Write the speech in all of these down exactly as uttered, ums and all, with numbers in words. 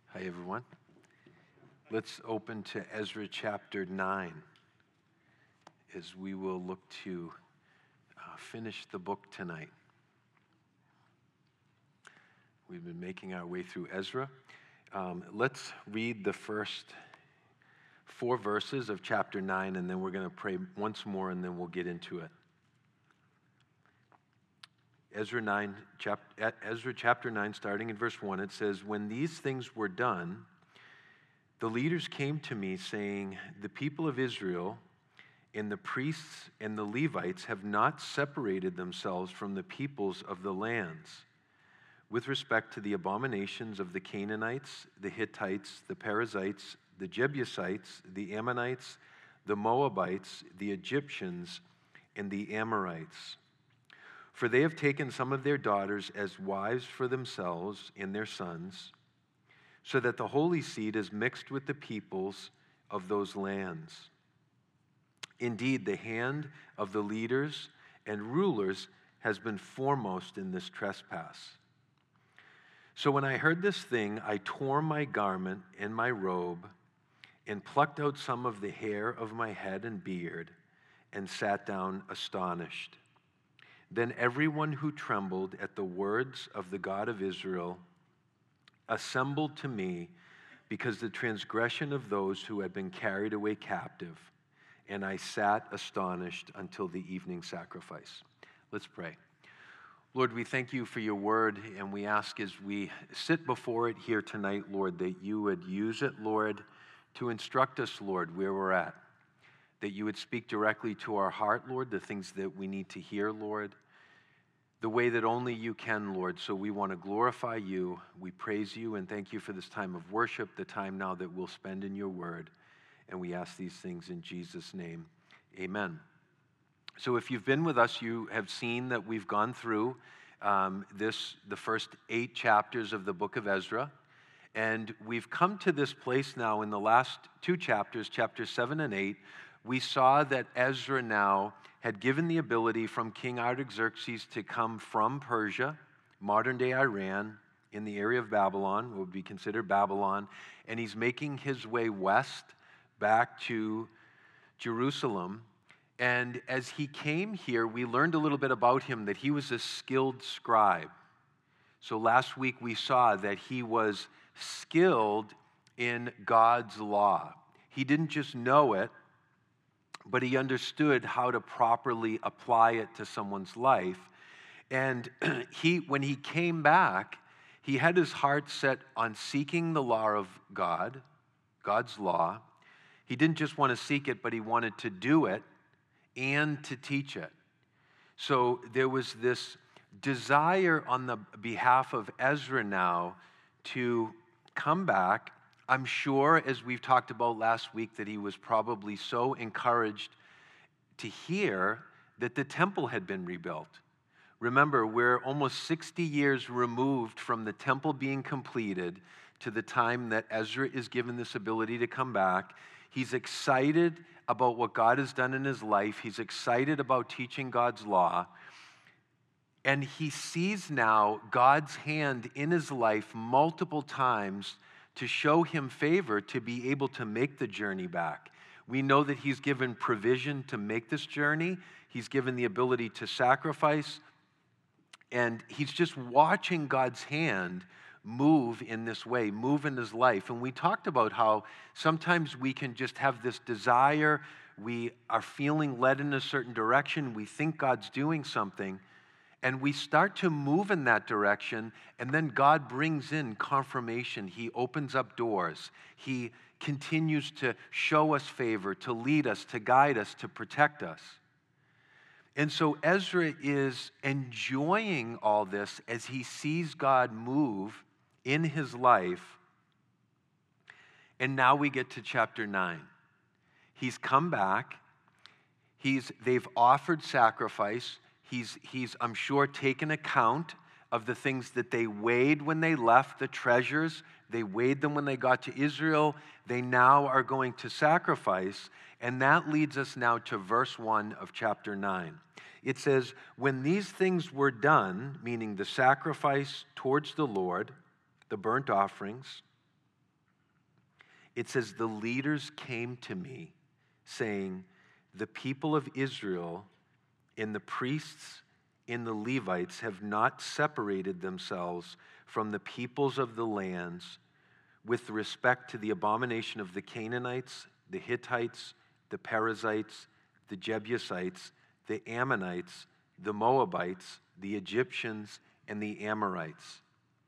Hi, everyone. Let's open to Ezra chapter nine as we will look to uh, finish the book tonight. We've been making our way through Ezra. Um, let's read the first four verses of chapter nine, and then we're going to pray once more, and then we'll get into it. Ezra nine, chap- Ezra chapter nine, starting in verse one, it says, "When these things were done, the leaders came to me, saying, 'The people of Israel and the priests and the Levites have not separated themselves from the peoples of the lands with respect to the abominations of the Canaanites, the Hittites, the Perizzites, the Jebusites, the Ammonites, the Moabites, the Egyptians, and the Amorites. For they have taken some of their daughters as wives for themselves and their sons, so that the holy seed is mixed with the peoples of those lands. Indeed, the hand of the leaders and rulers has been foremost in this trespass. So when I heard this thing, I tore my garment and my robe and plucked out some of the hair of my head and beard and sat down astonished. Then everyone who trembled at the words of the God of Israel assembled to me because the transgression of those who had been carried away captive, and I sat astonished until the evening sacrifice." Let's pray. Lord, we thank you for your word, and we ask as we sit before it here tonight, Lord, that you would use it, Lord, to instruct us, Lord, where we're at. That you would speak directly to our heart, Lord, the things that we need to hear, Lord, the way that only you can, Lord. So we want to glorify you. We praise you and thank you for this time of worship, the time now that we'll spend in your word. And we ask these things in Jesus' name. Amen. So if you've been with us, you have seen that we've gone through um, this, the first eight chapters of the book of Ezra. And we've come to this place now in the last two chapters, chapters seven and eight. We saw that Ezra now had given the ability from King Artaxerxes to come from Persia, modern-day Iran, in the area of Babylon, what would be considered Babylon, and he's making his way west back to Jerusalem. And as he came here, we learned a little bit about him, that he was a skilled scribe. So last week we saw that he was skilled in God's law. He didn't just know it, but he understood how to properly apply it to someone's life. And he, when he came back, he had his heart set on seeking the law of God, God's law. He didn't just want to seek it, but he wanted to do it and to teach it. So there was this desire on the behalf of Ezra now to come back. I'm sure, as we've talked about last week, that he was probably so encouraged to hear that the temple had been rebuilt. Remember, we're almost sixty years removed from the temple being completed to the time that Ezra is given this ability to come back. He's excited about what God has done in his life. He's excited about teaching God's law. And he sees now God's hand in his life multiple times to show him favor to be able to make the journey back. We know that he's given provision to make this journey. He's given the ability to sacrifice. And he's just watching God's hand move in this way, move in his life. And we talked about how sometimes we can just have this desire. We are feeling led in a certain direction. We think God's doing something. And we start to move in that direction, and then God brings in confirmation. He opens up doors. He continues to show us favor, to lead us, to guide us, to protect us. And so Ezra is enjoying all this as he sees God move in his life. And now we get to chapter nine. He's come back. He's, they've offered sacrifice. He's, he's, I'm sure, taken account of the things that they weighed when they left, the treasures. They weighed them when they got to Israel. They now are going to sacrifice. And that leads us now to verse one of chapter nine. It says, "When these things were done," meaning the sacrifice towards the Lord, the burnt offerings, It says, the leaders came to me saying, the people of Israel and the priests and the Levites have not separated themselves from the peoples of the lands with respect to the abomination of the Canaanites, the Hittites, the Perizzites, the Jebusites, the Ammonites, the Moabites, the Egyptians, and the Amorites.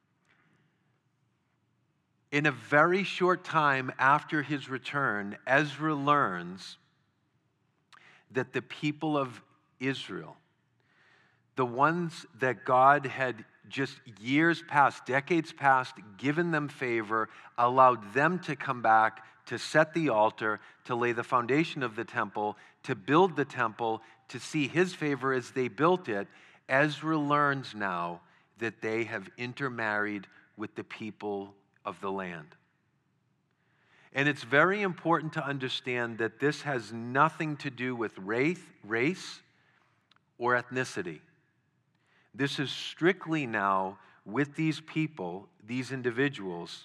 In a very short time after his return, Ezra learns that the people of Israel, the ones that God had just years past, decades past, given them favor, allowed them to come back to set the altar, to lay the foundation of the temple, to build the temple, to see his favor as they built it. Ezra learns now that they have intermarried with the people of the land. And it's very important to understand that this has nothing to do with race, race or ethnicity. This is strictly now with these people, these individuals.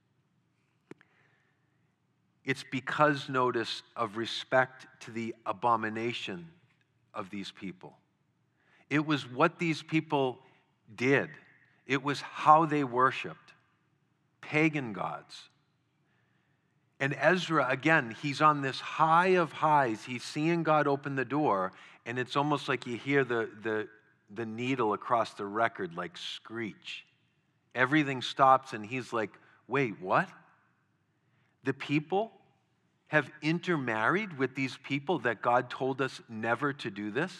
It's because, notice, of respect to the abomination of these people. It was what these people did. It was how they worshiped pagan gods. And Ezra, again, he's on this high of highs. He's seeing God open the door, and it's almost like you hear the, the, the needle across the record like screech. Everything stops, and he's like, wait, what? The people have intermarried with these people that God told us never to do this?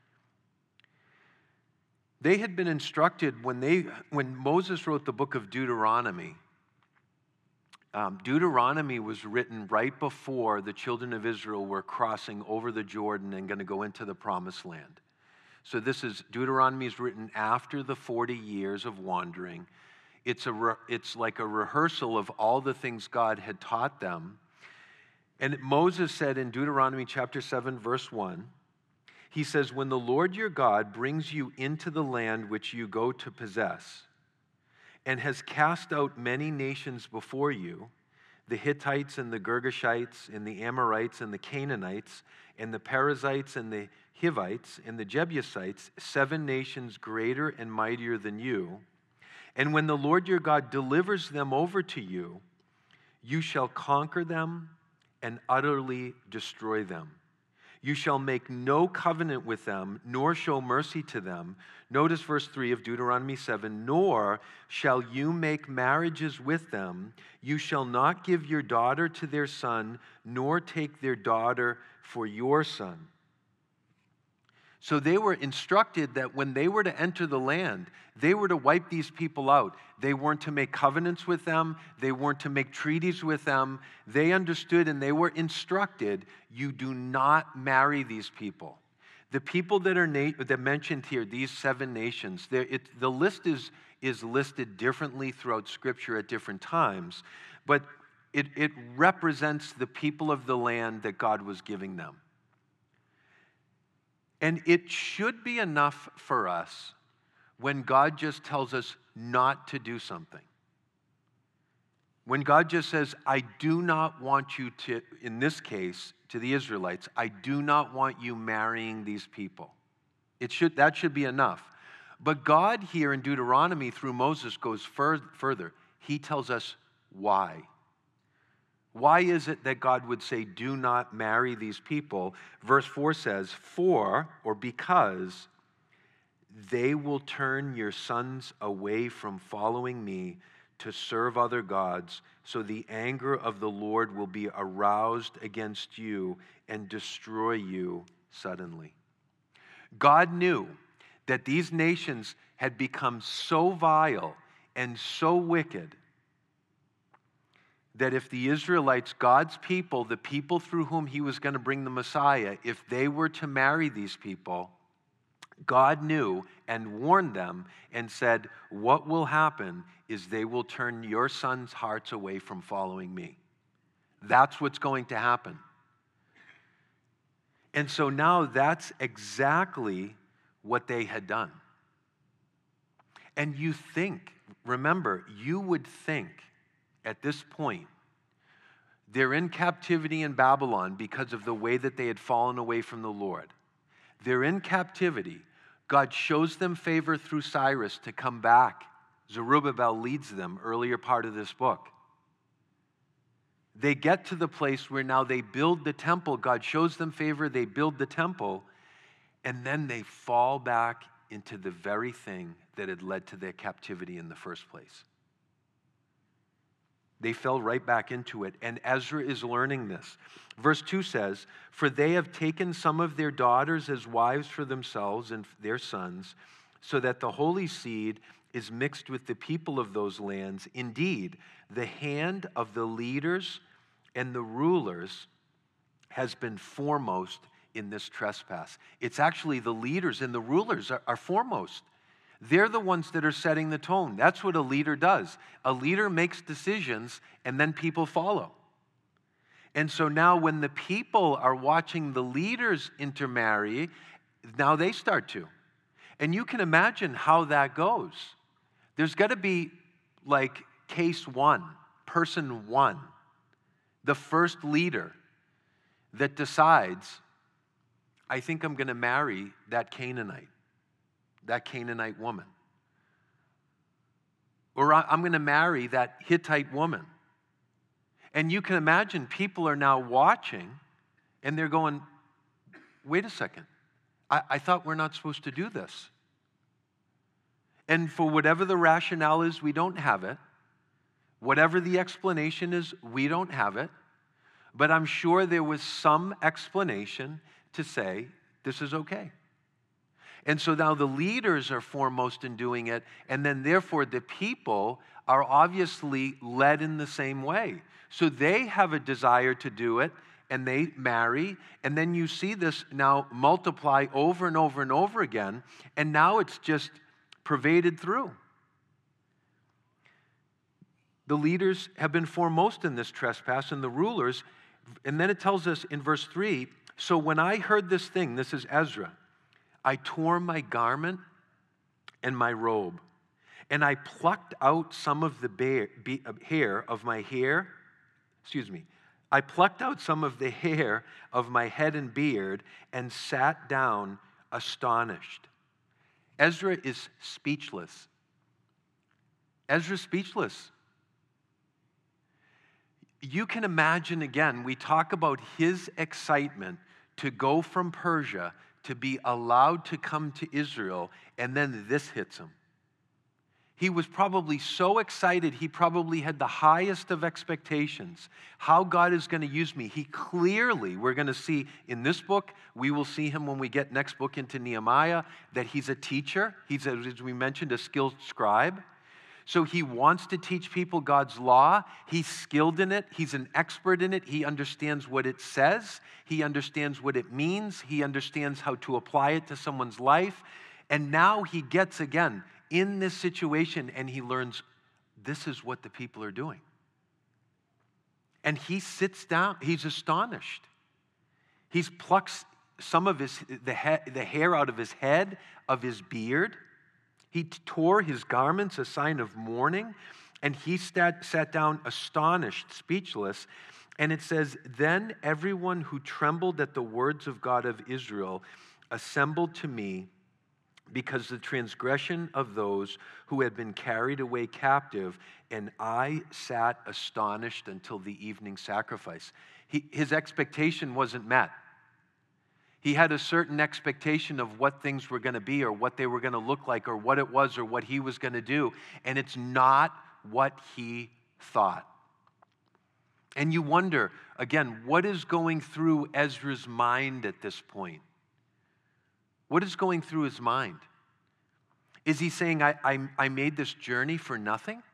They had been instructed when, they, when Moses wrote the book of Deuteronomy. Um, Deuteronomy was written right before the children of Israel were crossing over the Jordan and going to go into the promised land. So this is, Deuteronomy is written after the forty years of wandering. It's, a re, it's like a rehearsal of all the things God had taught them. And Moses said in Deuteronomy chapter seven, verse one, he says, when the Lord your God brings you into the land which you go to possess, and has cast out many nations before you, the Hittites and the Girgashites and the Amorites and the Canaanites and the Perizzites and the Hivites and the Jebusites, seven nations greater and mightier than you. And when the Lord your God delivers them over to you, you shall conquer them and utterly destroy them. You shall make no covenant with them, nor show mercy to them. Notice verse three of Deuteronomy seven, nor shall you make marriages with them. You shall not give your daughter to their son, nor take their daughter for your son. So they were instructed that when they were to enter the land, they were to wipe these people out. They weren't to make covenants with them. They weren't to make treaties with them. They understood and they were instructed, you do not marry these people. The people that are na- that mentioned here, these seven nations, it, the list is, is listed differently throughout Scripture at different times, but it, it represents the people of the land that God was giving them. And it should be enough for us when God just tells us not to do something. When God just says, I do not want you to, in this case, to the Israelites, I do not want you marrying these people. It should, that should be enough. But God here in Deuteronomy through Moses goes fur- further. He tells us why. Why is it that God would say, do not marry these people? Verse four says, for, or because, they will turn your sons away from following me to serve other gods, so the anger of the Lord will be aroused against you and destroy you suddenly. God knew that these nations had become so vile and so wicked that if the Israelites, God's people, the people through whom he was going to bring the Messiah, if they were to marry these people, God knew and warned them and said, what will happen is they will turn your sons' hearts away from following me. That's what's going to happen. And so now that's exactly what they had done. And you think, remember, you would think at this point, They're in captivity in Babylon because of the way that they had fallen away from the Lord. They're in captivity. God shows them favor through Cyrus to come back. Zerubbabel leads them, earlier part of this book. They get to the place where now they build the temple. God shows them favor, they build the temple, and then they fall back into the very thing that had led to their captivity in the first place. They fell right back into it, and Ezra is learning this. Verse two says, "For they have taken some of their daughters as wives for themselves and their sons, so that the holy seed is mixed with the people of those lands. Indeed, the hand of the leaders and the rulers has been foremost in this trespass." It's actually the leaders and the rulers are, are foremost. They're the ones that are setting the tone. That's what a leader does. A leader makes decisions and then people follow. And so now when the people are watching the leaders intermarry, now they start to. And you can imagine how that goes. There's got to be like case one, person one, the first leader that decides, I think I'm going to marry that Canaanite, that Canaanite woman. Or I'm going to marry that Hittite woman. And you can imagine people are now watching and they're going, wait a second, I, I thought we're not supposed to do this. And for whatever the rationale is, we don't have it. Whatever the explanation is, we don't have it. But I'm sure there was some explanation to say, this is okay. And so now the leaders are foremost in doing it, and then therefore the people are obviously led in the same way. So they have a desire to do it, and they marry, and then you see this now multiply over and over and over again, and now it's just pervaded through. The leaders have been foremost in this trespass, and the rulers, and then it tells us in verse three, so when I heard this thing, this is Ezra, I tore my garment and my robe, and I plucked out some of the bear, be, uh, hair of my hair, excuse me, I plucked out some of the hair of my head and beard and sat down astonished. Ezra is speechless. Ezra's speechless. You can imagine, again, we talk about his excitement to go from Persia to be allowed to come to Israel, and then this hits him. He was probably so excited, he probably had the highest of expectations. How God is going to use me. He clearly, we're going to see in this book, we will see him when we get next book into Nehemiah, that he's a teacher. He's, as we mentioned, a skilled scribe. So he wants to teach people God's law. He's skilled in it. He's an expert in it. He understands what it says. He understands what it means. He understands how to apply it to someone's life. And now he gets, again, in this situation, and he learns this is what the people are doing. And he sits down. He's astonished. He's plucks some of his the, he, the hair out of his head, of his beard. He tore his garments, a sign of mourning, and he sat, sat down astonished, speechless. And it says, then everyone who trembled at the words of God of Israel assembled to me, because the transgression of those who had been carried away captive, and I sat astonished until the evening sacrifice. He, his expectation wasn't met. He had a certain expectation of what things were going to be or what they were going to look like or what it was or what he was going to do, and it's not what he thought. And you wonder, again, what is going through Ezra's mind at this point? What is going through his mind? Is he saying, I, I, I made this journey for nothing?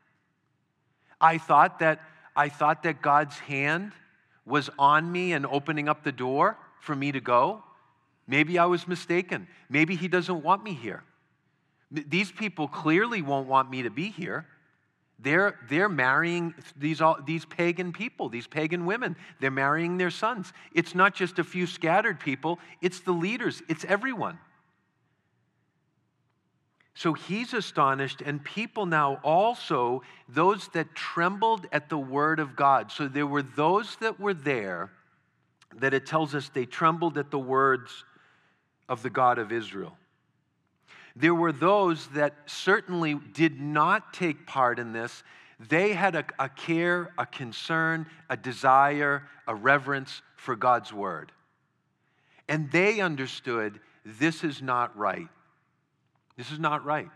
I thought that I thought that God's hand was on me and opening up the door for me to go. Maybe I was mistaken. Maybe he doesn't want me here. These people clearly won't want me to be here. They're, they're marrying these, all, these pagan people, these pagan women. They're marrying their sons. It's not just a few scattered people. It's the leaders. It's everyone. So he's astonished, and people now also, those that trembled at the word of God. So there were those that were there that it tells us they trembled at the words of the God of Israel. There were those that certainly did not take part in this. They had a, a care, a concern, a desire, a reverence for God's word. And they understood this is not right. This is not right.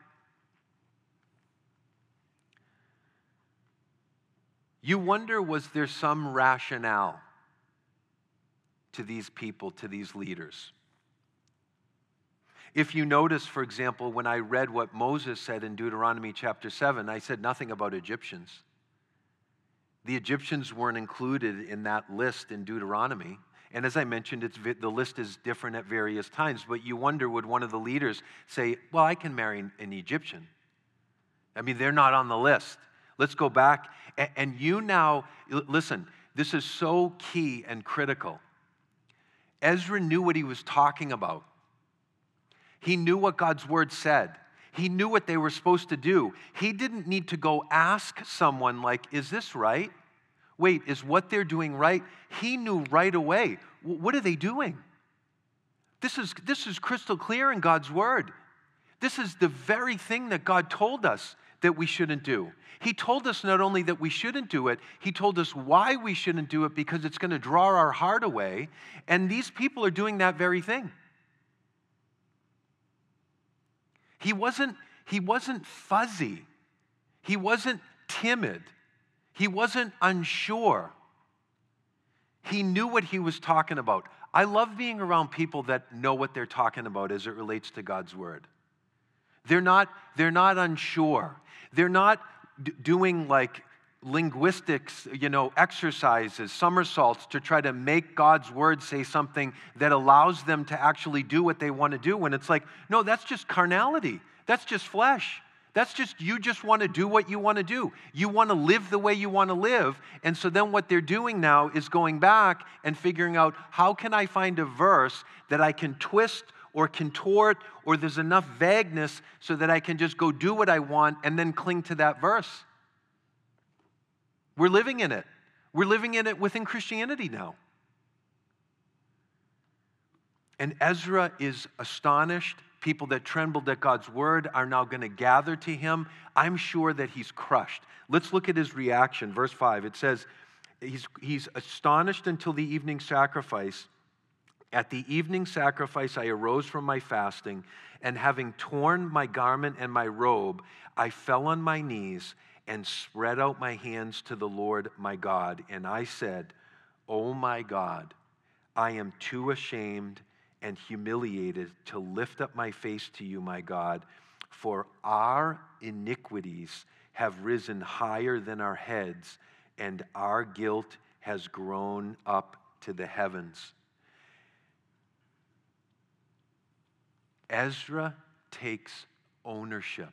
You wonder, was there some rationale to these people, to these leaders? If you notice, for example, when I read what Moses said in Deuteronomy chapter seven, I said nothing about Egyptians. The Egyptians weren't included in that list in Deuteronomy. And as I mentioned, it's, the list is different at various times. But you wonder, would one of the leaders say, well, I can marry an Egyptian? I mean, they're not on the list. Let's go back. And you now, listen, this is so key and critical. Ezra knew what he was talking about. He knew what God's word said. He knew what they were supposed to do. He didn't need to go ask someone like, is this right? Wait, is what they're doing right? He knew right away. What are they doing? This is, this is crystal clear in God's word. This is the very thing that God told us that we shouldn't do. He told us not only that we shouldn't do it, he told us why we shouldn't do it, because it's going to draw our heart away. And these people are doing that very thing. He wasn't, he wasn't fuzzy. He wasn't timid. He wasn't unsure. He knew what he was talking about. I love being around people that know what they're talking about as it relates to God's word. They're not, they're not unsure. They're not d- doing like linguistics, you know, exercises, somersaults to try to make God's word say something that allows them to actually do what they want to do, when it's like, no, that's just carnality. That's just flesh. That's just, you just want to do what you want to do. You want to live the way you want to live. And so then what they're doing now is going back and figuring out, how can I find a verse that I can twist or contort, or there's enough vagueness so that I can just go do what I want and then cling to that verse. We're living in it. We're living in it within Christianity now. And Ezra is astonished. People that trembled at God's word are now going to gather to him. I'm sure that he's crushed. Let's look at his reaction. Verse five, it says, he's, he's astonished until the evening sacrifice. At the evening sacrifice, I arose from my fasting, and having torn my garment and my robe, I fell on my knees and spread out my hands to the Lord my God. And I said, oh my God, I am too ashamed and humiliated to lift up my face to you, my God, for our iniquities have risen higher than our heads, and our guilt has grown up to the heavens. Ezra takes ownership.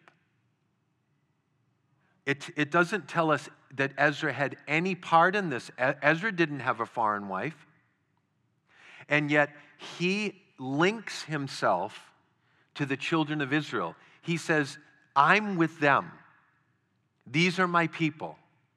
It, it doesn't tell us that Ezra had any part in this. Ezra didn't have a foreign wife. And yet he links himself to the children of Israel. He says, I'm with them. These are my people.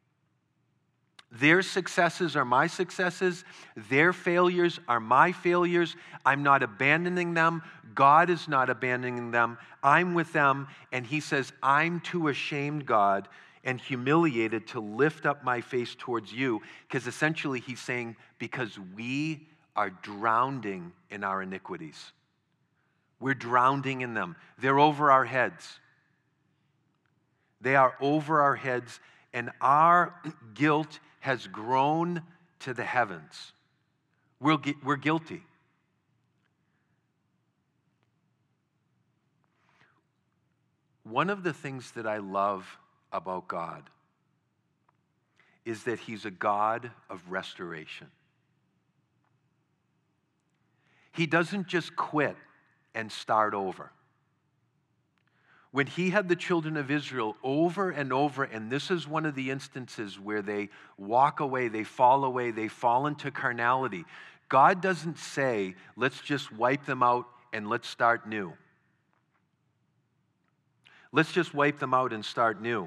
Their successes are my successes. Their failures are my failures. I'm not abandoning them. God is not abandoning them. I'm with them. And he says, I'm too ashamed, God, and humiliated to lift up my face towards you. Because essentially he's saying, because we are drowning in our iniquities. We're drowning in them. They're over our heads. They are over our heads, and our guilt has grown to the heavens. We're, we're guilty. One of the things that I love about God is that he's a God of restoration. He doesn't just quit and start over. When he had the children of Israel over and over, and this is one of the instances where they walk away, they fall away, they fall into carnality, God doesn't say, let's just wipe them out and let's start new. Let's just wipe them out and start new.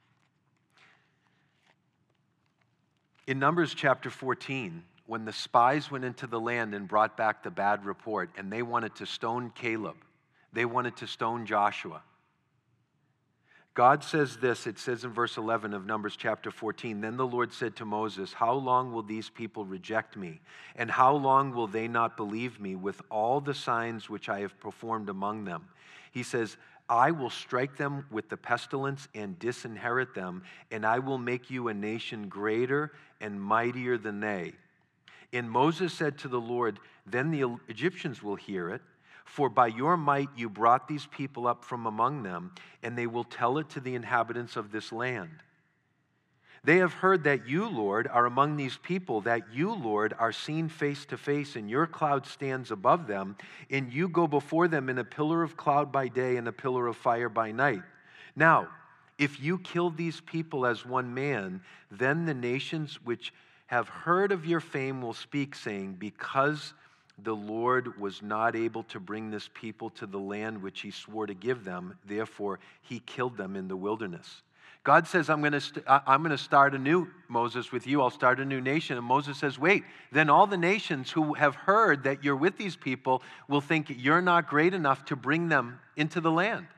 In Numbers chapter fourteen, when the spies went into the land and brought back the bad report, and they wanted to stone Caleb, they wanted to stone Joshua, God says this, it says in verse eleven of Numbers chapter fourteen, "Then the Lord said to Moses, how long will these people reject me? And how long will they not believe me with all the signs which I have performed among them?" He says, "I will strike them with the pestilence and disinherit them, and I will make you a nation greater and mightier than they." And Moses said to the Lord, "Then the Egyptians will hear it, for by your might you brought these people up from among them, and they will tell it to the inhabitants of this land. They have heard that you, Lord, are among these people, that you, Lord, are seen face to face, and your cloud stands above them, and you go before them in a pillar of cloud by day and a pillar of fire by night. Now, if you kill these people as one man, then the nations which have heard of your fame will speak, saying, because the Lord was not able to bring this people to the land which he swore to give them, therefore he killed them in the wilderness." God says, I'm going to st- I'm going to start a new, Moses, with you. I'll start a new nation. And Moses says, wait, then all the nations who have heard that you're with these people will think you're not great enough to bring them into the land.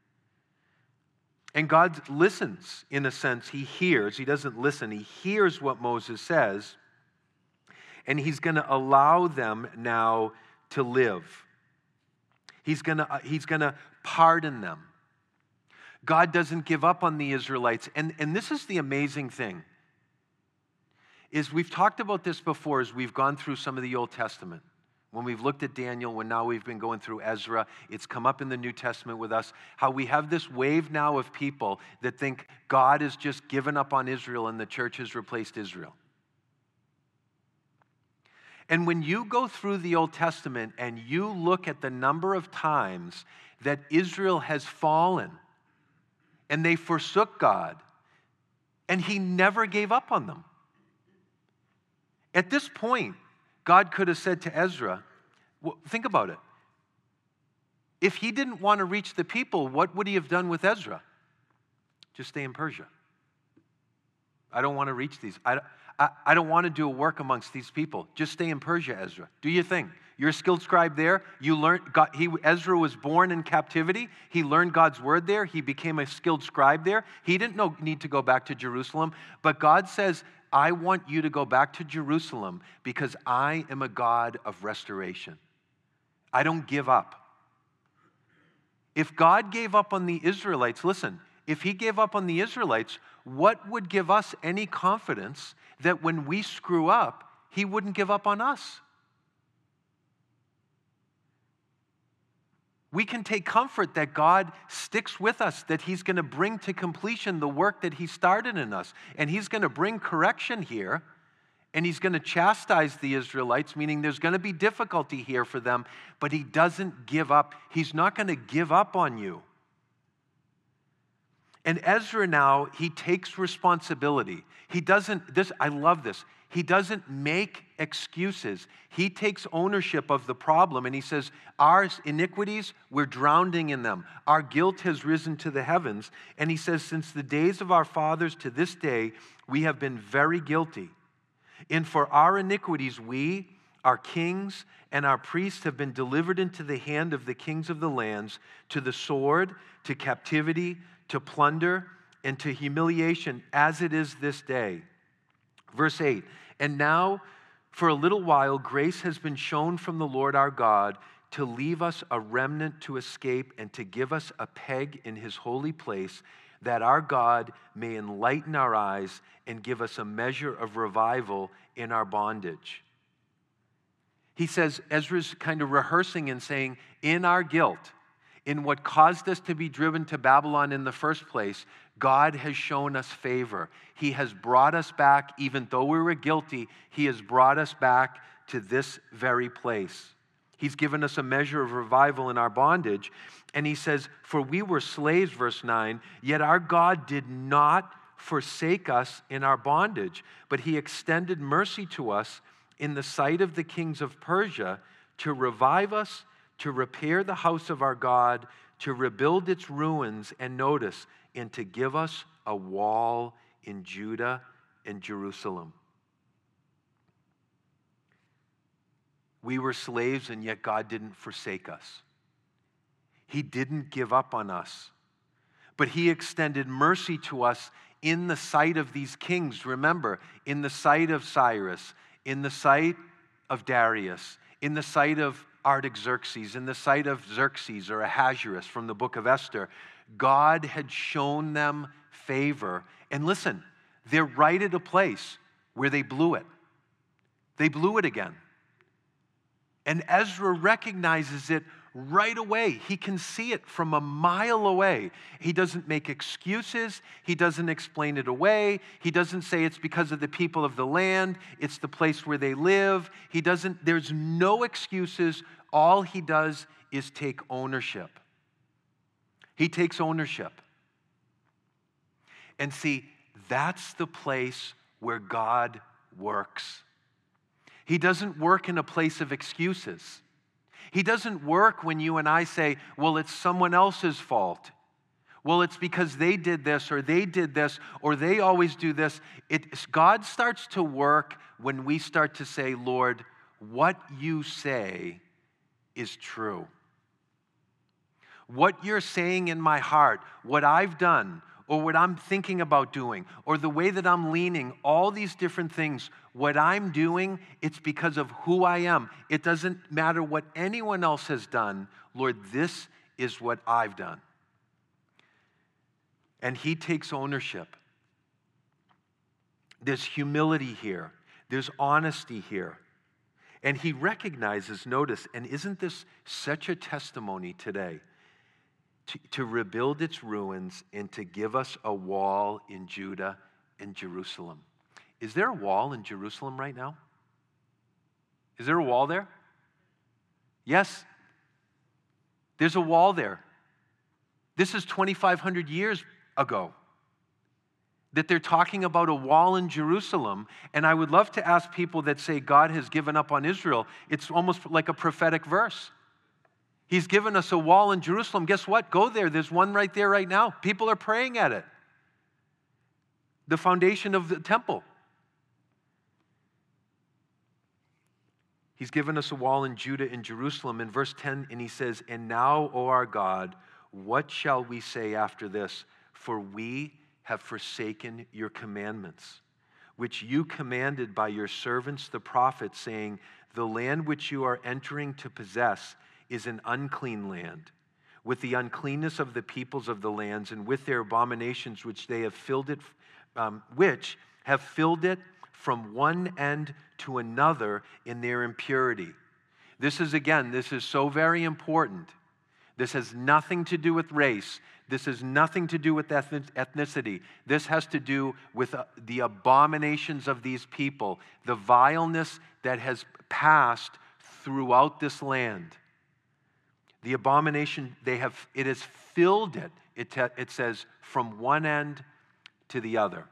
And God listens, in a sense. He hears. He doesn't listen. He hears what Moses says. And he's going to allow them now to live. He's going to, he's going to pardon them. God doesn't give up on the Israelites. And, and this is the amazing thing, is we've talked about this before as we've gone through some of the Old Testament. When we've looked at Daniel, when now we've been going through Ezra, it's come up in the New Testament with us, how we have this wave now of people that think God has just given up on Israel and the church has replaced Israel. And when you go through the Old Testament and you look at the number of times that Israel has fallen and they forsook God, and he never gave up on them. At this point, God could have said to Ezra, well, think about it. If he didn't want to reach the people, what would he have done with Ezra? Just stay in Persia. I don't want to reach these. I, I, I don't want to do a work amongst these people. Just stay in Persia, Ezra. Do your thing. You're a skilled scribe there. You learned. God, he, Ezra was born in captivity. He learned God's word there. He became a skilled scribe there. He didn't know, need to go back to Jerusalem. But God says, I want you to go back to Jerusalem because I am a God of restoration. I don't give up. If God gave up on the Israelites, listen, if he gave up on the Israelites, what would give us any confidence that when we screw up, he wouldn't give up on us? We can take comfort that God sticks with us, that he's going to bring to completion the work that he started in us. And he's going to bring correction here, and he's going to chastise the Israelites, meaning there's going to be difficulty here for them, but he doesn't give up. He's not going to give up on you. And Ezra now, he takes responsibility. He doesn't, this, I love this. He doesn't make excuses. He takes ownership of the problem and he says, our iniquities, we're drowning in them. Our guilt has risen to the heavens. And he says, since the days of our fathers to this day, we have been very guilty. And for our iniquities, we, our kings, and our priests have been delivered into the hand of the kings of the lands, to the sword, to captivity, to plunder, and to humiliation, as it is this day. Verse eight, and now for a little while grace has been shown from the Lord our God to leave us a remnant to escape and to give us a peg in his holy place, that our God may enlighten our eyes and give us a measure of revival in our bondage. He says, Ezra's kind of rehearsing and saying, in our guilt, in what caused us to be driven to Babylon in the first place, God has shown us favor. He has brought us back, even though we were guilty, he has brought us back to this very place. He's given us a measure of revival in our bondage. And he says, for we were slaves, verse nine, yet our God did not forsake us in our bondage, but he extended mercy to us in the sight of the kings of Persia to revive us, to repair the house of our God, to rebuild its ruins, and notice, and to give us a wall in Judah and Jerusalem. We were slaves, and yet God didn't forsake us. He didn't give up on us, but he extended mercy to us in the sight of these kings. Remember, in the sight of Cyrus, in the sight of Darius, in the sight of Artaxerxes, in the sight of Xerxes or Ahasuerus from the book of Esther, God had shown them favor. And listen, they're right at a place where they blew it. They blew it again. And Ezra recognizes it right away. He can see it from a mile away. He doesn't make excuses. He doesn't explain it away. He doesn't say it's because of the people of the land. It's the place where they live. He doesn't, there's no excuses. All he does is take ownership. He takes ownership. And see, that's the place where God works. He doesn't work in a place of excuses. He doesn't work when you and I say, well, it's someone else's fault. Well, it's because they did this or they did this or they always do this. It, God starts to work when we start to say, Lord, what you say is true. What you're saying in my heart, what I've done, or what I'm thinking about doing, or the way that I'm leaning, all these different things, what I'm doing, it's because of who I am. It doesn't matter what anyone else has done. Lord, this is what I've done. And he takes ownership. There's humility here. There's honesty here. And he recognizes, notice, and isn't this such a testimony today? To, to rebuild its ruins and to give us a wall in Judah and Jerusalem. Is there a wall in Jerusalem right now? Is there a wall there? Yes. There's a wall there. This is twenty-five hundred years ago that they're talking about a wall in Jerusalem. And I would love to ask people that say God has given up on Israel. It's almost like a prophetic verse. He's given us a wall in Jerusalem. Guess what? Go there. There's one right there right now. People are praying at it. The foundation of the temple. He's given us a wall in Judah and Jerusalem. In verse ten, and he says, and now, O our God, what shall we say after this? For we have forsaken your commandments, which you commanded by your servants the prophets, saying, the land which you are entering to possess is an unclean land, with the uncleanness of the peoples of the lands, and with their abominations which they have filled it, um, which have filled it from one end to another in their impurity. This is, again, this is so very important. This has nothing to do with race. This has nothing to do with ethnicity. This has to do with uh, the abominations of these people, the vileness that has passed throughout this land. The abomination, they have, it has filled it, it, te- it says, from one end to the other.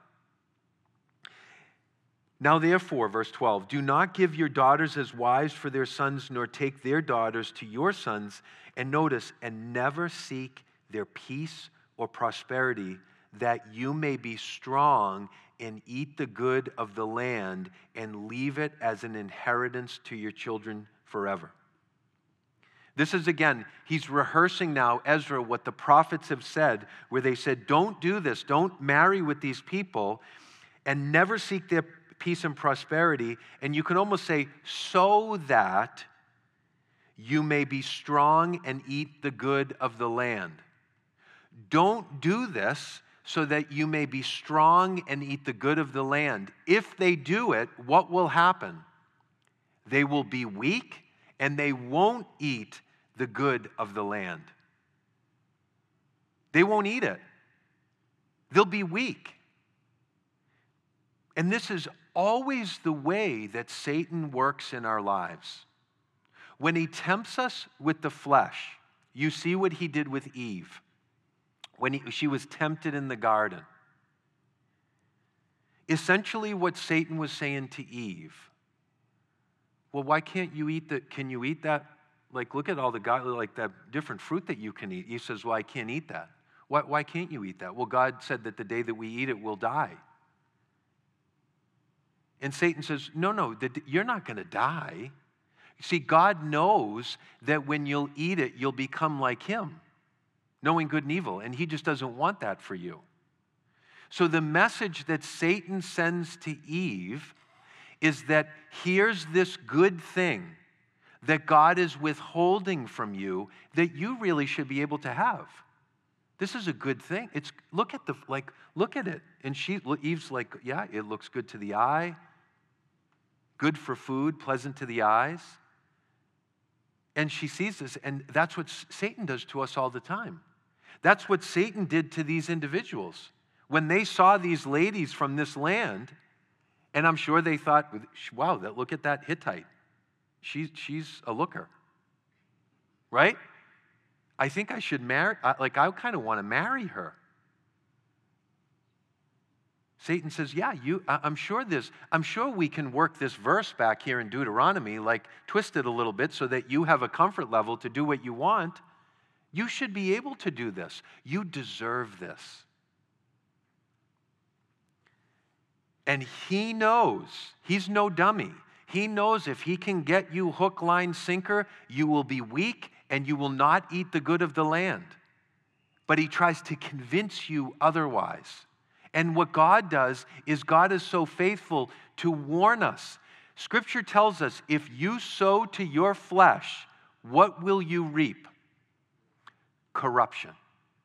Now therefore, verse twelve, do not give your daughters as wives for their sons, nor take their daughters to your sons, and notice, and never seek their peace or prosperity, that you may be strong and eat the good of the land and leave it as an inheritance to your children forever. This is, again, he's rehearsing now, Ezra, what the prophets have said, where they said, don't do this, don't marry with these people, and never seek their peace and prosperity. And you can almost say, so that you may be strong and eat the good of the land. Don't do this so that you may be strong and eat the good of the land. If they do it, what will happen? They will be weak and they won't eat the good of the land. They won't eat it. They'll be weak. And this is always the way that Satan works in our lives. When he tempts us with the flesh, you see what he did with Eve when he, she was tempted in the garden. Essentially what Satan was saying to Eve, well, why can't you eat that? Can you eat that like, look at all the God, like that different fruit that you can eat. He says, well, I can't eat that. Why, why can't you eat that? Well, God said that the day that we eat it, we'll die. And Satan says, no, no, you're not going to die. See, God knows that when you'll eat it, you'll become like him, knowing good and evil, and he just doesn't want that for you. So the message that Satan sends to Eve is that here's this good thing that God is withholding from you that you really should be able to have. This is a good thing. It's look at the like look at it. And she Eve's like, yeah, it looks good to the eye. Good for food, pleasant to the eyes. And she sees this, and that's what Satan does to us all the time. That's what Satan did to these individuals. When they saw these ladies from this land, and I'm sure they thought, wow, that, look at that Hittite. She, she's a looker, right? I think I should marry, like I kind of want to marry her. Satan says, yeah, you, I'm sure this, I'm sure we can work this verse back here in Deuteronomy, like twist it a little bit so that you have a comfort level to do what you want. You should be able to do this. You deserve this. And he knows, he's no dummy. He knows if he can get you hook, line, sinker, you will be weak and you will not eat the good of the land. But he tries to convince you otherwise. And what God does is God is so faithful to warn us. Scripture tells us, if you sow to your flesh, what will you reap? Corruption.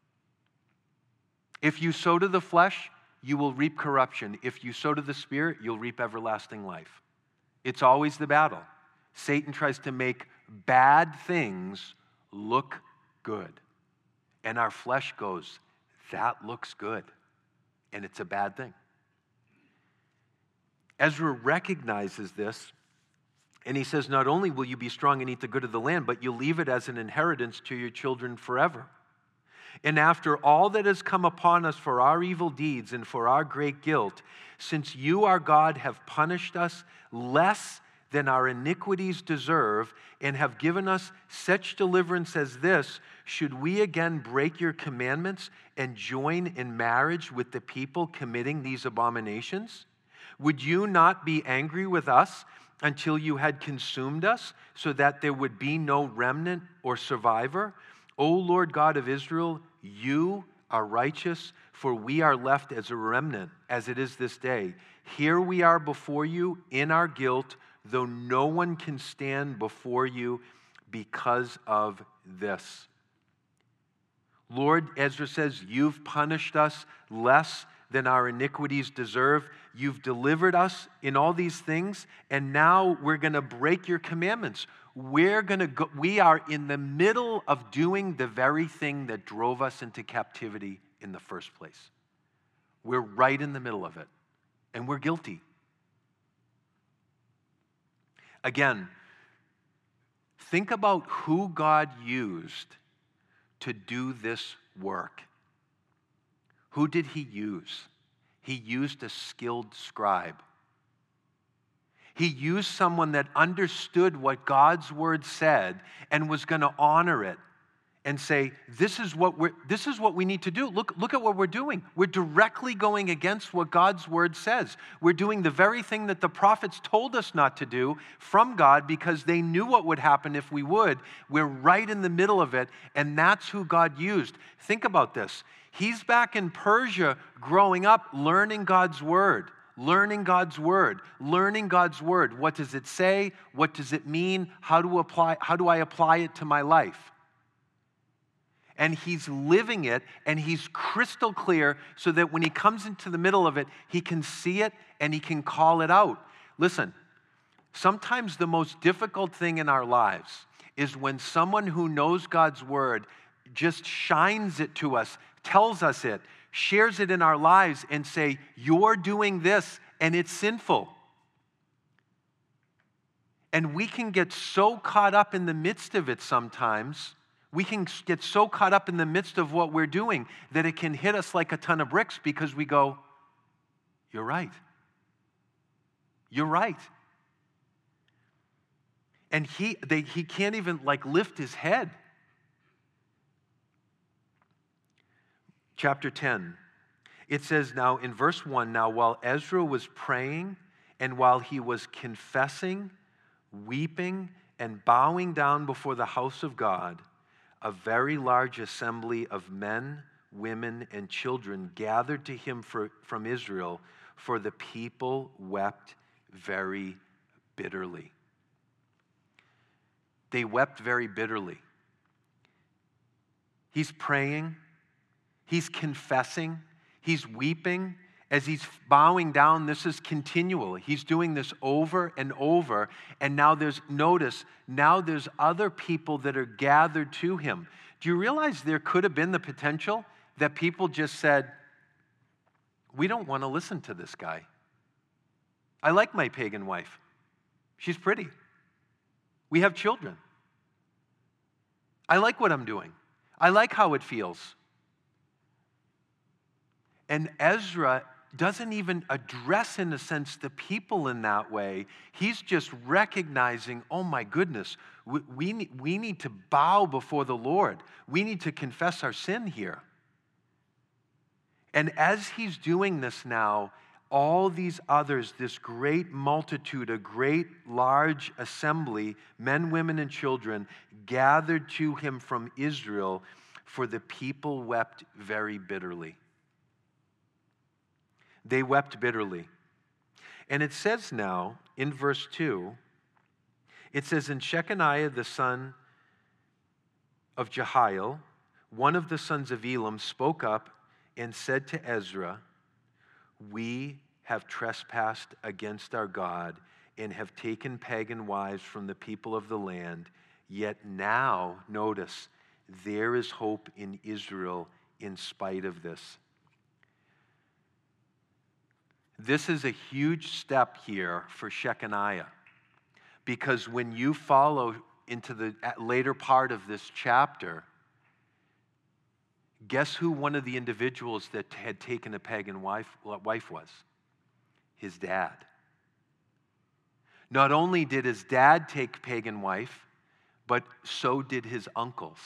If you sow to the flesh, you will reap corruption. If you sow to the Spirit, you'll reap everlasting life. It's always the battle. Satan tries to make bad things look good. And our flesh goes, that looks good. And it's a bad thing. Ezra recognizes this, and he says, not only will you be strong and eat the good of the land, but you'll leave it as an inheritance to your children forever. And after all that has come upon us for our evil deeds and for our great guilt, since you, our God, have punished us less than our iniquities deserve and have given us such deliverance as this, should we again break your commandments and join in marriage with the people committing these abominations? Would you not be angry with us until you had consumed us so that there would be no remnant or survivor? O Lord God of Israel, you are righteous, for we are left as a remnant, as it is this day. Here we are before you in our guilt, though no one can stand before you because of this. Lord, Ezra says, you've punished us less than our iniquities deserve. You've delivered us in all these things, and now we're going to break your commandments. We're going to go, we are in the middle of doing the very thing that drove us into captivity in the first place. We're right in the middle of it, and we're guilty. Again, think about who God used to do this work. Who did he use? He used a skilled scribe. He used someone that understood what God's word said and was going to honor it and say, this is what we're, this is what we need to do. Look, look at what we're doing. We're directly going against what God's word says. We're doing the very thing that the prophets told us not to do from God because they knew what would happen if we would. We're right in the middle of it, and that's who God used. Think about this. He's back in Persia growing up, learning God's word. Learning God's word, learning God's word. What does it say? What does it mean? How do apply, how do I apply it to my life? And he's living it, and he's crystal clear so that when he comes into the middle of it, he can see it and he can call it out. Listen, sometimes the most difficult thing in our lives is when someone who knows God's word just shines it to us, tells us it, shares it in our lives and say, you're doing this and it's sinful. And we can get so caught up in the midst of it sometimes, we can get so caught up in the midst of what we're doing that it can hit us like a ton of bricks because we go, you're right. You're right. And he, they, he can't even like lift his head. Chapter ten, it says now in verse one, now while Ezra was praying and while he was confessing, weeping, and bowing down before the house of God, a very large assembly of men, women, and children gathered to him for, from Israel, for the people wept very bitterly. They wept very bitterly. He's praying, he's confessing, he's weeping. As he's bowing down, this is continual. He's doing this over and over. And now there's, notice, now there's other people that are gathered to him. Do you realize there could have been the potential that people just said, we don't want to listen to this guy. I like my pagan wife. She's pretty. We have children. I like what I'm doing. I like how it feels. And Ezra doesn't even address, in a sense, the people in that way. He's just recognizing, oh my goodness, we, we, need, we need to bow before the Lord. We need to confess our sin here. And as he's doing this now, all these others, this great multitude, a great large assembly, men, women, and children, gathered to him from Israel, for the people wept very bitterly. They wept bitterly. And it says now, in verse two, it says, and Shechaniah the son of Jehiel, one of the sons of Elam, spoke up and said to Ezra, we have trespassed against our God and have taken pagan wives from the people of the land. Yet now, notice, there is hope in Israel in spite of this. This is a huge step here for Shechaniah, because when you follow into the later part of this chapter, guess who one of the individuals that had taken a pagan wife, wife was? His dad. Not only did his dad take pagan wife, but so did his uncles.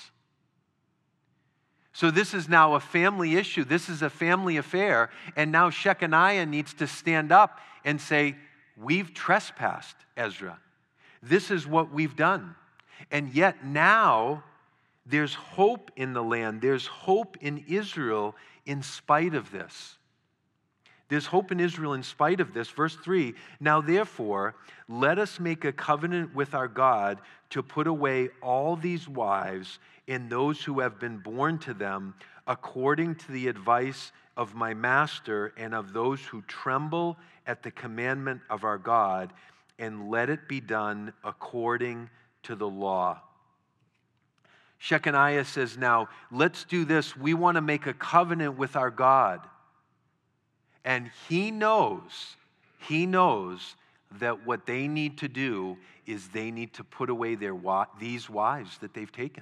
So this is now a family issue. This is a family affair. And now Shechaniah needs to stand up and say, we've trespassed, Ezra. This is what we've done. And yet now there's hope in the land. There's hope in Israel in spite of this. There's hope in Israel in spite of this. Verse three, now therefore, let us make a covenant with our God to put away all these wives and those who have been born to them, according to the advice of my master and of those who tremble at the commandment of our God, and let it be done according to the law. Shechaniah says, now, let's do this. We want to make a covenant with our God. And he knows, he knows that what they need to do is they need to put away their these wives that they've taken.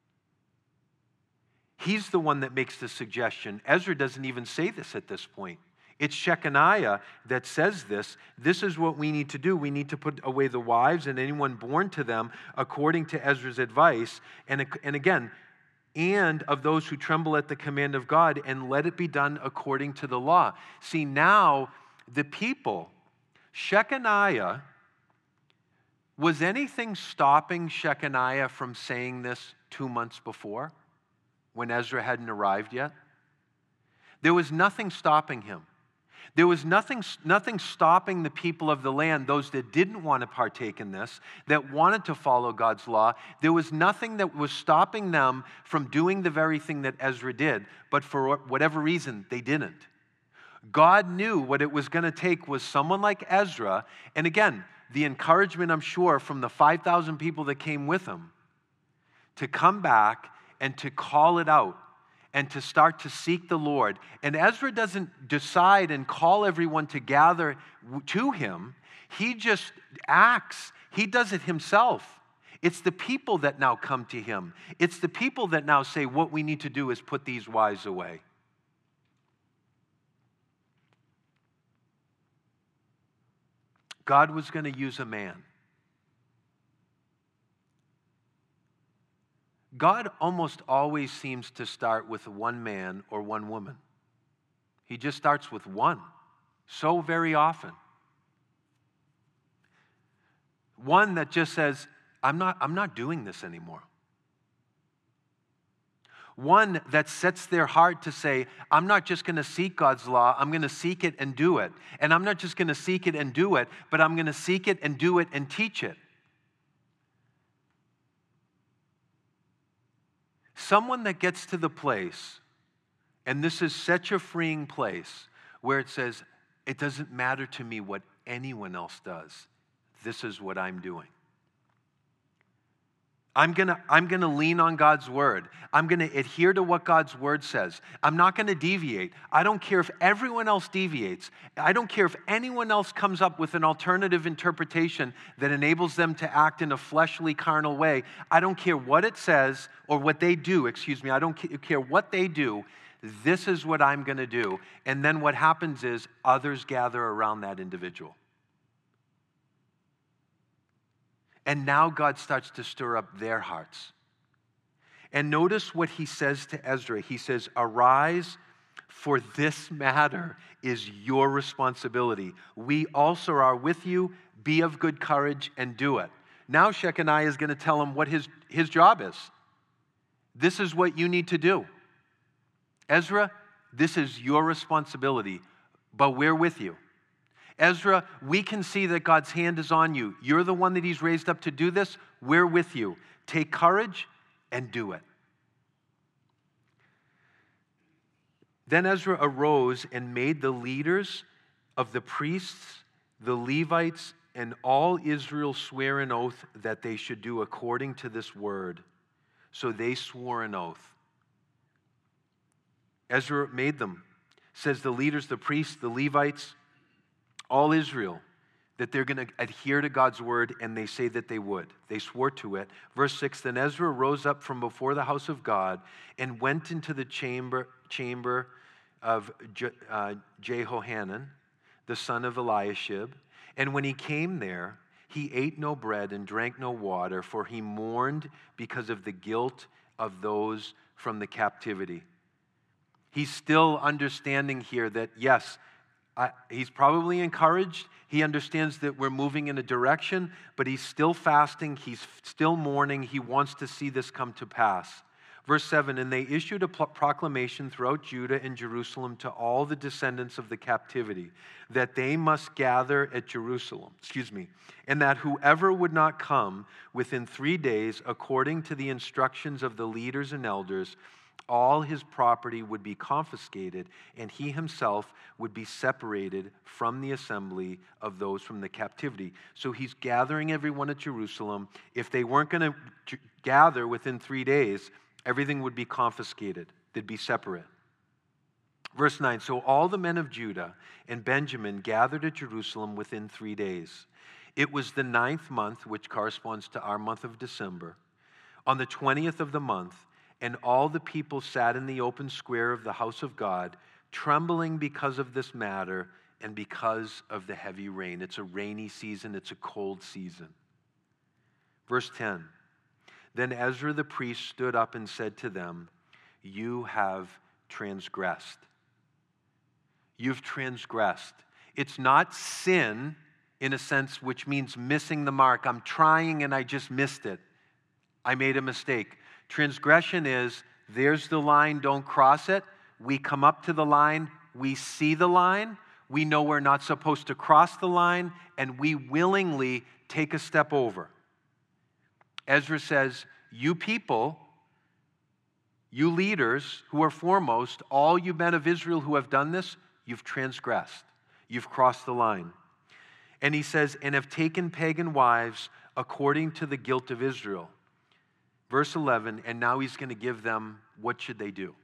He's the one that makes the suggestion. Ezra doesn't even say this at this point. It's Shechaniah that says this. This is what we need to do. We need to put away the wives and anyone born to them according to Ezra's advice. And, and again, and of those who tremble at the command of God, and let it be done according to the law. See, now the people, Shechaniah, was anything stopping Shechaniah from saying this two months before, when Ezra hadn't arrived yet? There was nothing stopping him. There was nothing, nothing stopping the people of the land, those that didn't want to partake in this, that wanted to follow God's law. There was nothing that was stopping them from doing the very thing that Ezra did, but for whatever reason, they didn't. God knew what it was going to take was someone like Ezra, and again, the encouragement, I'm sure, from the five thousand people that came with him, to come back and to call it out, and to start to seek the Lord. And Ezra doesn't decide and call everyone to gather to him. He just acts. He does it himself. It's the people that now come to him. It's the people that now say, what we need to do is put these wives away. God was going to use a man. God almost always seems to start with one man or one woman. He just starts with one, so very often. One that just says, I'm not, I'm not doing this anymore. One that sets their heart to say, I'm not just going to seek God's law, I'm going to seek it and do it. And I'm not just going to seek it and do it, but I'm going to seek it and do it and teach it. Someone that gets to the place, and this is such a freeing place, where it says, it doesn't matter to me what anyone else does. This is what I'm doing. I'm going to I'm going to lean on God's word. I'm going to adhere to what God's word says. I'm not going to deviate. I don't care if everyone else deviates. I don't care if anyone else comes up with an alternative interpretation that enables them to act in a fleshly, carnal way. I don't care what it says or what they do. Excuse me. I don't care what they do. This is what I'm going to do. And then what happens is others gather around that individual. And now God starts to stir up their hearts. And notice what he says to Ezra. He says, arise, for this matter is your responsibility. We also are with you. Be of good courage and do it. Now Shechaniah is going to tell him what his, his job is. This is what you need to do. Ezra, this is your responsibility, but we're with you. Ezra, we can see that God's hand is on you. You're the one that he's raised up to do this. We're with you. Take courage and do it. Then Ezra arose and made the leaders of the priests, the Levites, and all Israel swear an oath that they should do according to this word. So they swore an oath. Ezra made them. Says the leaders, the priests, the Levites, all Israel, that they're going to adhere to God's word, and they say that they would. They swore to it. Verse six, then Ezra rose up from before the house of God and went into the chamber, chamber of Je, uh, Jehohanan, the son of Eliashib. And when he came there, he ate no bread and drank no water, for he mourned because of the guilt of those from the captivity. He's still understanding here that, yes, I, he's probably encouraged. He understands that we're moving in a direction, but he's still fasting. He's still mourning. He wants to see this come to pass. Verse seven, and they issued a proclamation throughout Judah and Jerusalem to all the descendants of the captivity, that they must gather at Jerusalem, excuse me, and that whoever would not come within three days, according to the instructions of the leaders and elders, all his property would be confiscated, and he himself would be separated from the assembly of those from the captivity. So he's gathering everyone at Jerusalem. If they weren't going to gather within three days, everything would be confiscated. They'd be separate. Verse nine, so all the men of Judah and Benjamin gathered at Jerusalem within three days. It was the ninth month, which corresponds to our month of December. On the twentieth of the month, and all the people sat in the open square of the house of God, trembling because of this matter and because of the heavy rain. It's a rainy season. It's a cold season. Verse ten, then Ezra the priest stood up and said to them, you have transgressed. You've transgressed. It's not sin in a sense, which means missing the mark. I'm trying and I just missed it. I made a mistake. Transgression is, there's the line, don't cross it. We come up to the line, we see the line, we know we're not supposed to cross the line, and we willingly take a step over. Ezra says, you people, you leaders who are foremost, all you men of Israel who have done this, you've transgressed. You've crossed the line. And he says, and have taken pagan wives according to the guilt of Israel. Verse eleven, and now he's going to give them, what should they do?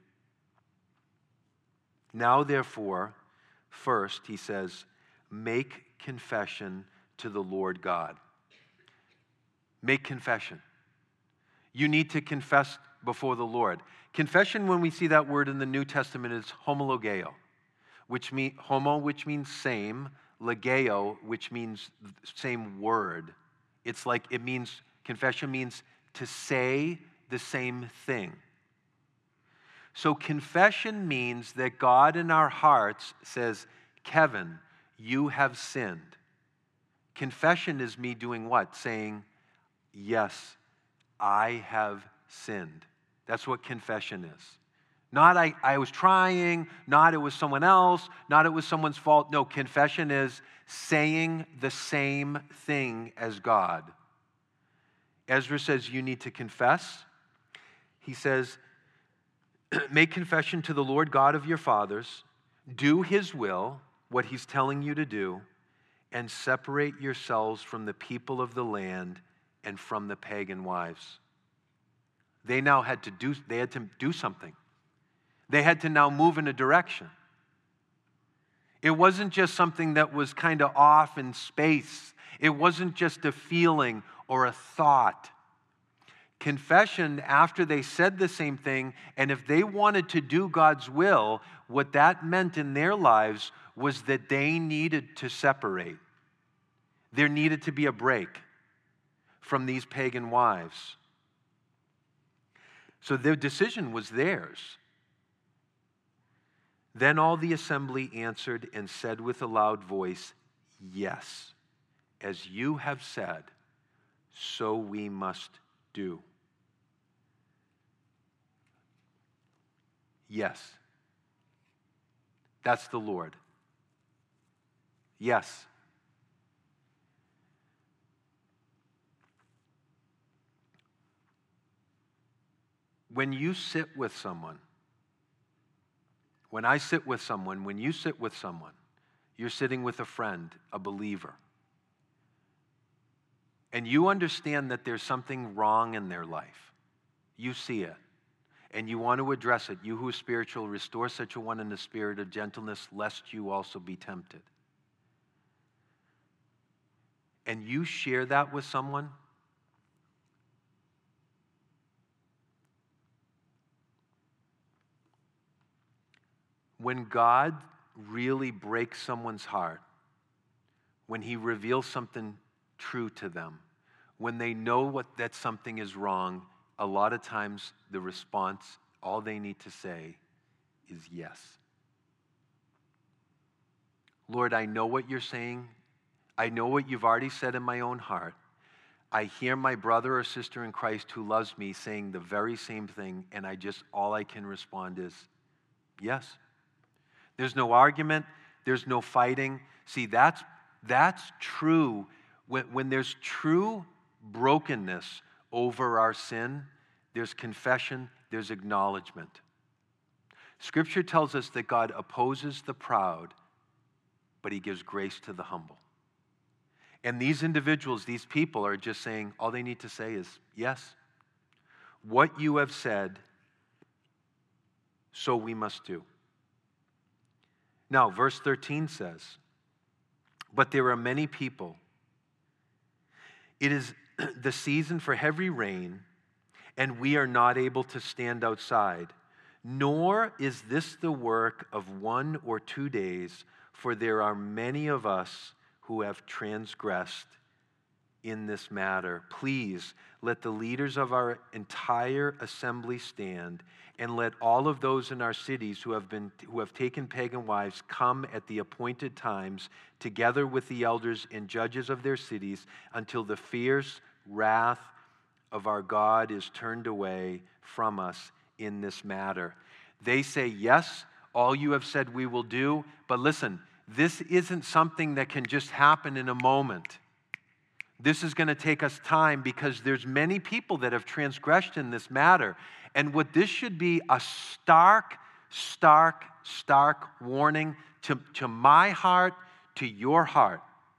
Now, therefore, first, he says, make confession to the Lord God. Make confession. You need to confess before the Lord. Confession, when we see that word in the New Testament, is homologeo, which mean, homo, which means same, logeo, which means same word. It's like, it means, confession means to say the same thing. So confession means that God in our hearts says, Kevin, you have sinned. Confession is me doing what? Saying, yes, I have sinned. That's what confession is. Not I, I was trying, not it was someone else, not it was someone's fault. No, confession is saying the same thing as God. Ezra says you need to confess. He says, make confession to the Lord God of your fathers, do his will, what he's telling you to do, and separate yourselves from the people of the land and from the pagan wives. They now had to do, they had to do something. They had to now move in a direction. It wasn't just something that was kind of off in space. It wasn't just a feeling or a thought. Confession, after they said the same thing, and if they wanted to do God's will, what that meant in their lives was that they needed to separate. There needed to be a break from these pagan wives. So their decision was theirs. Then all the assembly answered and said with a loud voice, yes, as you have said, so we must do. Yes. That's the Lord. Yes. When you sit with someone, when I sit with someone, when you sit with someone, you're sitting with a friend, a believer, and you understand that there's something wrong in their life. You see it, and you want to address it. You who is spiritual, restore such a one in the spirit of gentleness, lest you also be tempted. And you share that with someone, when God really breaks someone's heart, when he reveals something true to them, when they know what that something is wrong, a lot of times the response, all they need to say is yes. Lord, I know what you're saying. I know what you've already said in my own heart. I hear my brother or sister in Christ who loves me saying the very same thing, and I just, all I can respond is yes. There's no argument. There's no fighting. See, that's, that's true. When, when there's true brokenness over our sin, there's confession, there's acknowledgement. Scripture tells us that God opposes the proud, but he gives grace to the humble. And these individuals, these people are just saying, all they need to say is, yes, what you have said, so we must do. Now, verse thirteen says, but there are many people. It is the season for heavy rain, and we are not able to stand outside. Nor is this the work of one or two days, for there are many of us who have transgressed in this matter. Please let the leaders of our entire assembly stand, and let all of those in our cities who have been who have taken pagan wives come at the appointed times, together with the elders and judges of their cities, until the fierce wrath of our God is turned away from us in this matter. They say, yes, all you have said we will do, but listen, this isn't something that can just happen in a moment. This is going to take us time, because there's many people that have transgressed in this matter. And what this should be a stark, stark, stark warning to, to my heart, to your heart,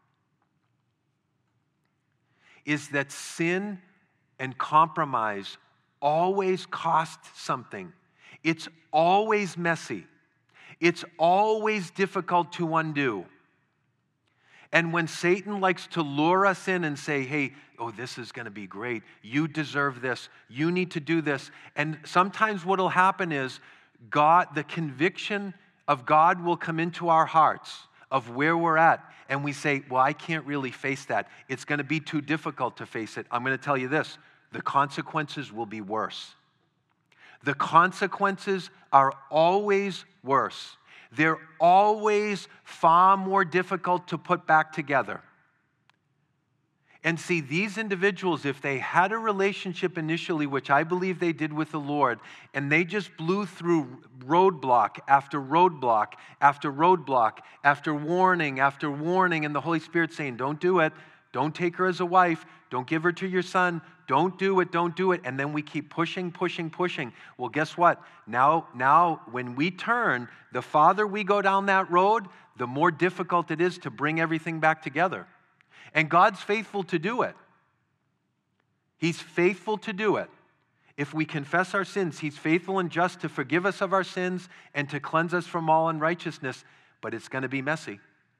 is that sin and compromise always cost something. It's always messy. It's always difficult to undo. And when Satan likes to lure us in and say, hey, oh, this is going to be great. You deserve this. You need to do this. And sometimes what will happen is God, the conviction of God will come into our hearts of where we're at. And we say, well, I can't really face that. It's going to be too difficult to face it. I'm going to tell you this. the consequences will be worse. The consequences are always worse. They're always far more difficult to put back together. And see, these individuals, if they had a relationship initially, which I believe they did with the Lord, and they just blew through roadblock after roadblock after roadblock after warning after warning, and the Holy Spirit saying, don't do it, don't take her as a wife, don't give her to your son, don't do it, don't do it, and then we keep pushing, pushing, pushing. Well, guess what? Now, now when we turn, the farther we go down that road, the more difficult it is to bring everything back together. And God's faithful to do it. He's faithful to do it. If we confess our sins, He's faithful and just to forgive us of our sins and to cleanse us from all unrighteousness, but it's going to be messy.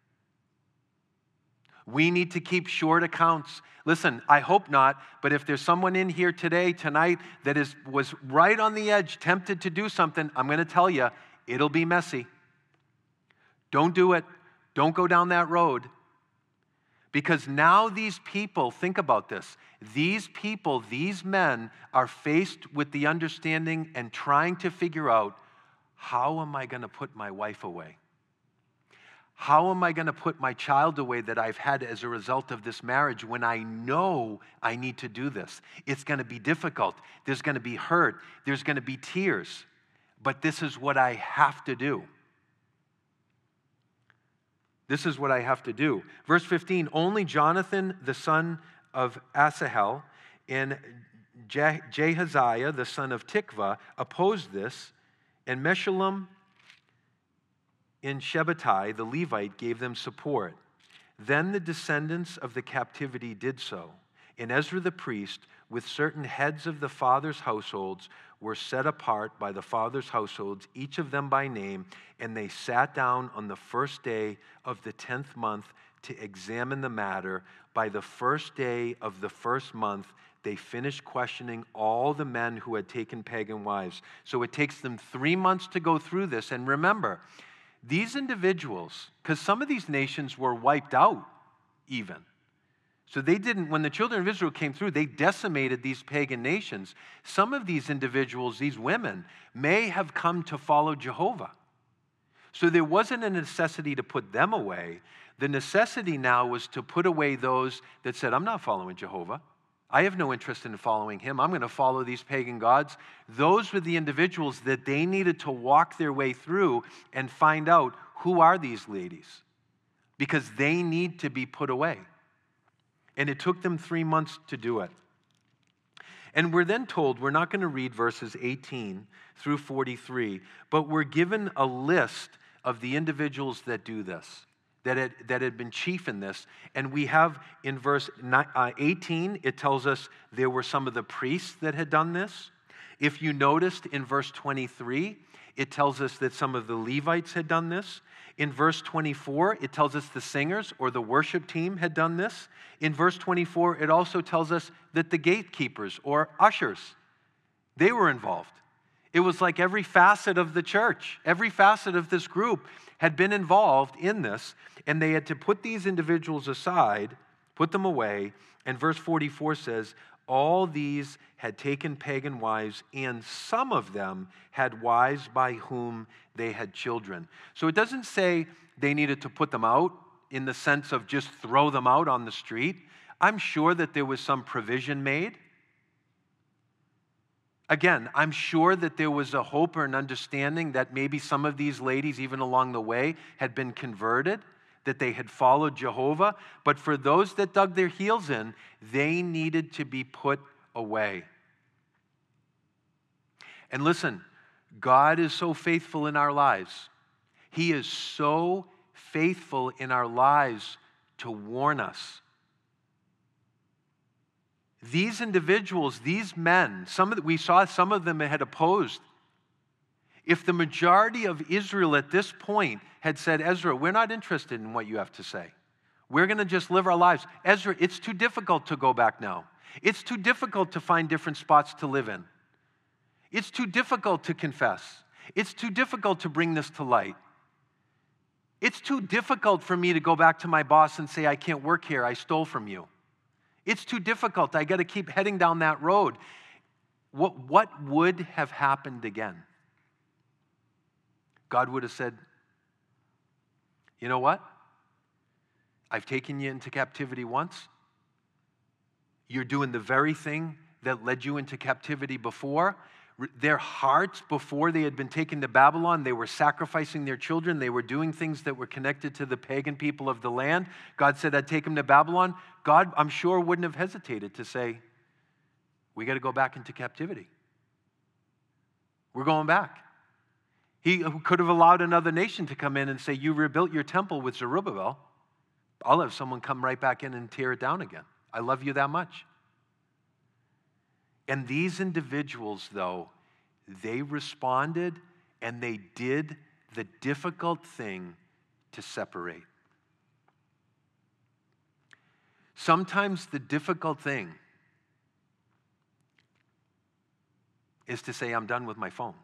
We need to keep short accounts. Listen, I hope not, but if there's someone in here today, tonight, that is was right on the edge, tempted to do something, I'm going to tell you, it'll be messy. Don't do it. Don't go down that road. Because now these people, think about this, these people, these men are faced with the understanding and trying to figure out, how am I going to put my wife away? How am I going to put my child away that I've had as a result of this marriage when I know I need to do this? It's going to be difficult. There's going to be hurt. There's going to be tears. But this is what I have to do. This is what I have to do. Verse fifteen, only Jonathan, the son of Asahel, and Je- Jehaziah, the son of Tikvah, opposed this, and Meshullam and Shabbatai, the Levite, gave them support. Then the descendants of the captivity did so, and Ezra the priest, with certain heads of the fathers' households, were set apart by the fathers' households, each of them by name, and they sat down on the first day of the tenth month to examine the matter. By the first day of the first month, they finished questioning all the men who had taken pagan wives. So it takes them three months to go through this. And remember, these individuals, because some of these nations were wiped out even. So they didn't, when the children of Israel came through, they decimated these pagan nations. Some of these individuals, these women, may have come to follow Jehovah. So there wasn't a necessity to put them away. The necessity now was to put away those that said, I'm not following Jehovah. I have no interest in following him. I'm going to follow these pagan gods. Those were the individuals that they needed to walk their way through and find out, who are these ladies? Because they need to be put away. And it took them three months to do it. And we're then told, we're not going to read verses eighteen through forty-three, but we're given a list of the individuals that do this, that had, that had been chief in this. And we have in verse eighteen, it tells us there were some of the priests that had done this. If you noticed in verse twenty-three, it tells us that some of the Levites had done this. In verse twenty-four, it tells us the singers or the worship team had done this. In verse twenty-four, it also tells us that the gatekeepers or ushers, they were involved. It was like every facet of the church, every facet of this group had been involved in this, and they had to put these individuals aside, put them away, and verse forty-four says, all these had taken pagan wives, and some of them had wives by whom they had children. So it doesn't say they needed to put them out in the sense of just throw them out on the street. I'm sure that there was some provision made. Again, I'm sure that there was a hope or an understanding that maybe some of these ladies, even along the way, had been converted, that they had followed Jehovah. But for those that dug their heels in, they needed to be put away. And listen, God is so faithful in our lives. He is so faithful in our lives to warn us. These individuals, these men, some of the, we saw some of them had opposed. If the majority of Israel at this point had said, Ezra, we're not interested in what you have to say. We're going to just live our lives. Ezra, it's too difficult to go back now. It's too difficult to find different spots to live in. It's too difficult to confess. It's too difficult to bring this to light. It's too difficult for me to go back to my boss and say, I can't work here, I stole from you. It's too difficult. I got to keep heading down that road. What, what would have happened again? God would have said, you know what? I've taken you into captivity once. You're doing the very thing that led you into captivity before. Their hearts, before they had been taken to Babylon, they were sacrificing their children. They were doing things that were connected to the pagan people of the land. God said, I'd take them to Babylon. God, I'm sure, wouldn't have hesitated to say, we got to go back into captivity. We're going back. He could have allowed another nation to come in and say, you rebuilt your temple with Zerubbabel. I'll have someone come right back in and tear it down again. I love you that much. And these individuals, though, they responded and they did the difficult thing to separate. Sometimes the difficult thing is to say, I'm done with my phone.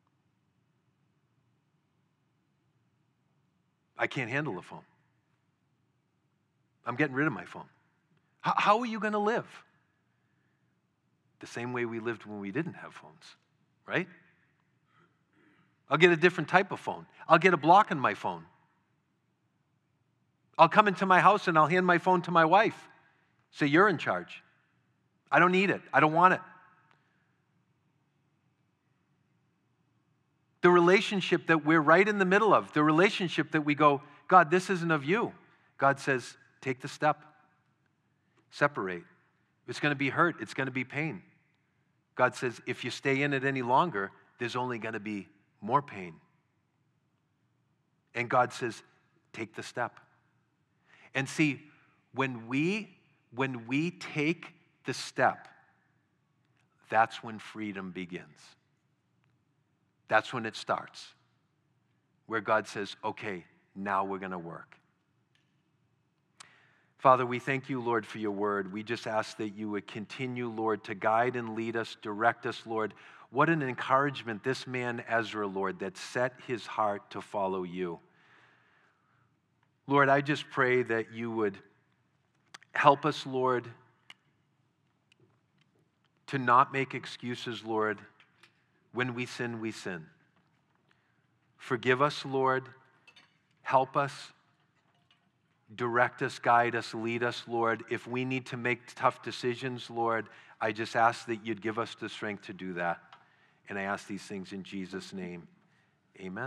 I can't handle the phone. I'm getting rid of my phone. How, how are you going to live? The same way we lived when we didn't have phones, right? I'll get a different type of phone. I'll get a block in my phone. I'll come into my house and I'll hand my phone to my wife. Say, you're in charge. I don't need it. I don't want it. The relationship that we're right in the middle of, the relationship that we go, God, this isn't of you. God says, take the step. Separate. It's going to be hurt. It's going to be pain. God says, if you stay in it any longer, there's only going to be more pain. And God says, take the step. And see, when we, when we take the step, that's when freedom begins. That's when it starts. Where God says, okay, now we're going to work. Father, we thank you, Lord, for your word. We just ask that you would continue, Lord, to guide and lead us, direct us, Lord. What an encouragement, this man, Ezra, Lord, that set his heart to follow you. Lord, I just pray that you would help us, Lord, to not make excuses, Lord. When we sin, we sin. Forgive us, Lord. Help us. Direct us, guide us, lead us, Lord. If we need to make tough decisions, Lord, I just ask that you'd give us the strength to do that. And I ask these things in Jesus' name. Amen.